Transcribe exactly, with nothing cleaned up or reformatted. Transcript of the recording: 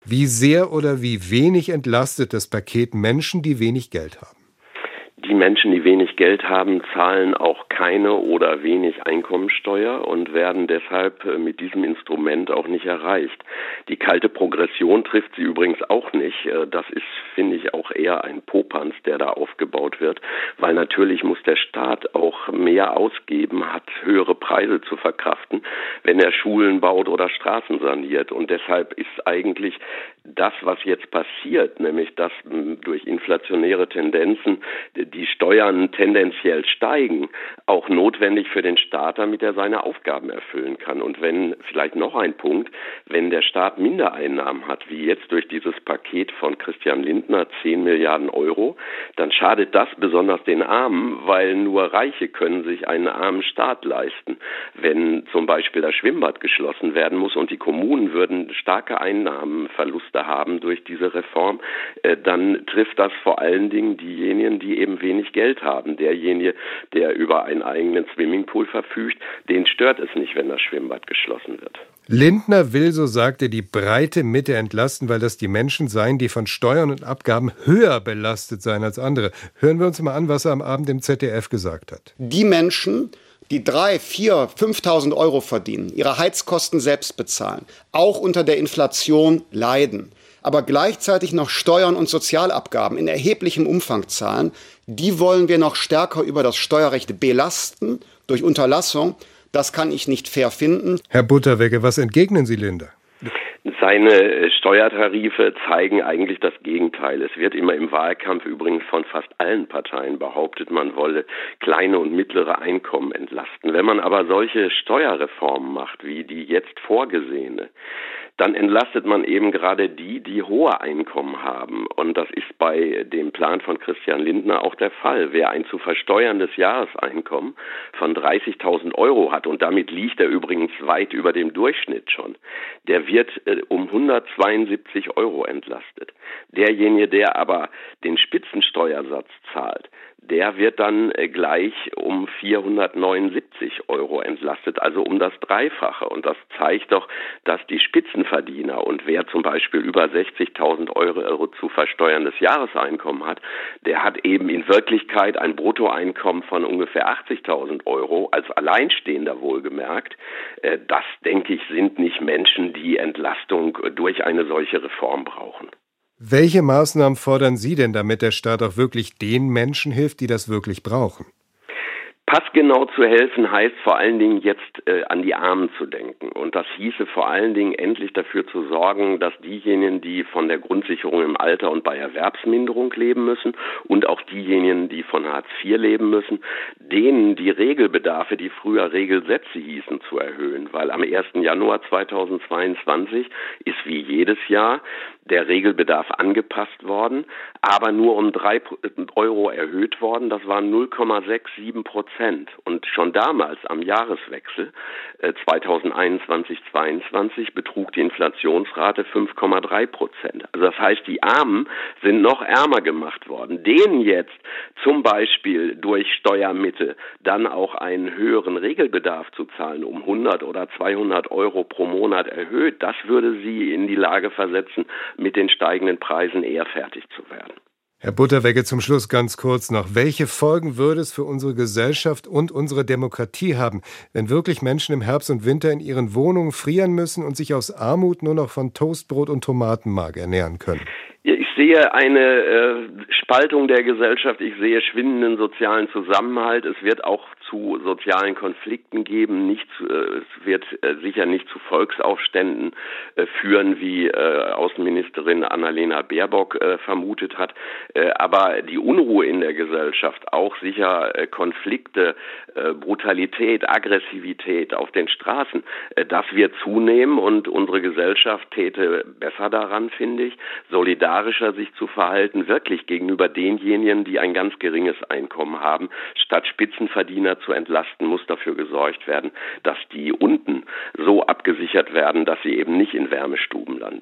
Wie sehr oder wie wenig entlastet das Paket Menschen, die wenig Geld haben? Die Menschen, die wenig Geld haben, zahlen auch keine oder wenig Einkommensteuer und werden deshalb mit diesem Instrument auch nicht erreicht. Die kalte Progression trifft sie übrigens auch nicht. Das ist, finde ich, auch eher ein Popanz, der da aufgebaut wird, weil natürlich muss der Staat auch mehr ausgeben, hat höhere Preise zu verkraften, wenn er Schulen baut oder Straßen saniert. Und deshalb ist eigentlich das, was jetzt passiert, nämlich dass durch inflationäre Tendenzen die Steuern tendenziell steigen, auch notwendig für den Staat, damit er seine Aufgaben erfüllen kann. Und wenn, vielleicht noch ein Punkt, wenn der Staat Mindereinnahmen hat, wie jetzt durch dieses Paket von Christian Lindner, zehn Milliarden Euro, dann schadet das besonders den Armen, weil nur Reiche können sich einen armen Staat leisten. Wenn zum Beispiel das Schwimmbad geschlossen werden muss und die Kommunen würden starke Einnahmenverluste haben durch diese Reform, äh, dann trifft das vor allen Dingen diejenigen, die eben wenig Geld haben. Derjenige, der über einen eigenen Swimmingpool verfügt, den stört es nicht, wenn das Schwimmbad geschlossen wird. Lindner will, so sagt er, die breite Mitte entlasten, weil das die Menschen seien, die von Steuern und Abgaben höher belastet seien als andere. Hören wir uns mal an, was er am Abend im Z D F gesagt hat. Die Menschen, die drei, vier, fünftausend Euro verdienen, ihre Heizkosten selbst bezahlen, auch unter der Inflation leiden, aber gleichzeitig noch Steuern und Sozialabgaben in erheblichem Umfang zahlen, die wollen wir noch stärker über das Steuerrecht belasten durch Unterlassung. Das kann ich nicht fair finden. Herr Butterwegge, was entgegnen Sie Lindner? Seine Steuertarife zeigen eigentlich das Gegenteil. Es wird immer im Wahlkampf übrigens von fast allen Parteien behauptet, man wolle kleine und mittlere Einkommen entlasten. Wenn man aber solche Steuerreformen macht, wie die jetzt vorgesehene, dann entlastet man eben gerade die, die hohe Einkommen haben. Und das ist bei dem Plan von Christian Lindner auch der Fall. Wer ein zu versteuerndes Jahreseinkommen von dreißigtausend Euro hat, und damit liegt er übrigens weit über dem Durchschnitt schon, der wird äh, um hundertzweiundsiebzig Euro entlastet. Derjenige, der aber den Spitzensteuersatz zahlt, der wird dann äh, gleich um vierhundertneunundsiebzig Euro entlastet, also um das Dreifache. Und das zeigt doch, dass die Spitzenverdiener und wer zum Beispiel über sechzigtausend Euro zu versteuerndes Jahreseinkommen hat, der hat eben in Wirklichkeit ein Bruttoeinkommen von ungefähr achtzigtausend Euro, als Alleinstehender wohlgemerkt. Äh, das, denke ich, sind nicht Menschen, die Entlastung durch eine solche Reform brauchen. Welche Maßnahmen fordern Sie denn, damit der Staat auch wirklich den Menschen hilft, die das wirklich brauchen? Passgenau zu helfen heißt vor allen Dingen jetzt äh, an die Armen zu denken. Und das hieße vor allen Dingen endlich dafür zu sorgen, dass diejenigen, die von der Grundsicherung im Alter und bei Erwerbsminderung leben müssen und auch diejenigen, die von Hartz vier leben müssen, denen die Regelbedarfe, die früher Regelsätze hießen, zu erhöhen. Weil am ersten Januar zweitausendzweiundzwanzig ist wie jedes Jahr der Regelbedarf angepasst worden, aber nur um drei Euro erhöht worden. Das waren null Komma siebenundsechzig Prozent. Und schon damals am Jahreswechsel äh, zweitausendeinundzwanzig zweiundzwanzig betrug die Inflationsrate fünf Komma drei Prozent. Also das heißt, die Armen sind noch ärmer gemacht worden. Denen jetzt zum Beispiel durch Steuermittel dann auch einen höheren Regelbedarf zu zahlen, um hundert oder zweihundert Euro pro Monat erhöht, das würde sie in die Lage versetzen, mit den steigenden Preisen eher fertig zu werden. Herr Butterwegge, zum Schluss ganz kurz noch. Welche Folgen würde es für unsere Gesellschaft und unsere Demokratie haben, wenn wirklich Menschen im Herbst und Winter in ihren Wohnungen frieren müssen und sich aus Armut nur noch von Toastbrot und Tomatenmark ernähren können? Ich sehe eine äh, Spaltung der Gesellschaft, ich sehe schwindenden sozialen Zusammenhalt. Es wird auch zu sozialen Konflikten geben, nicht zu, äh, es wird äh, sicher nicht zu Volksaufständen äh, führen, wie äh, Außenministerin Annalena Baerbock äh, vermutet hat. Äh, aber die Unruhe in der Gesellschaft, auch sicher äh, Konflikte, äh, Brutalität, Aggressivität auf den Straßen, äh, das wird zunehmen und unsere Gesellschaft täte besser daran, finde ich, solidarischer sich zu verhalten, wirklich gegenüber denjenigen, die ein ganz geringes Einkommen haben. Statt Spitzenverdiener zu entlasten, muss dafür gesorgt werden, dass die unten so abgesichert werden, dass sie eben nicht in Wärmestuben landen.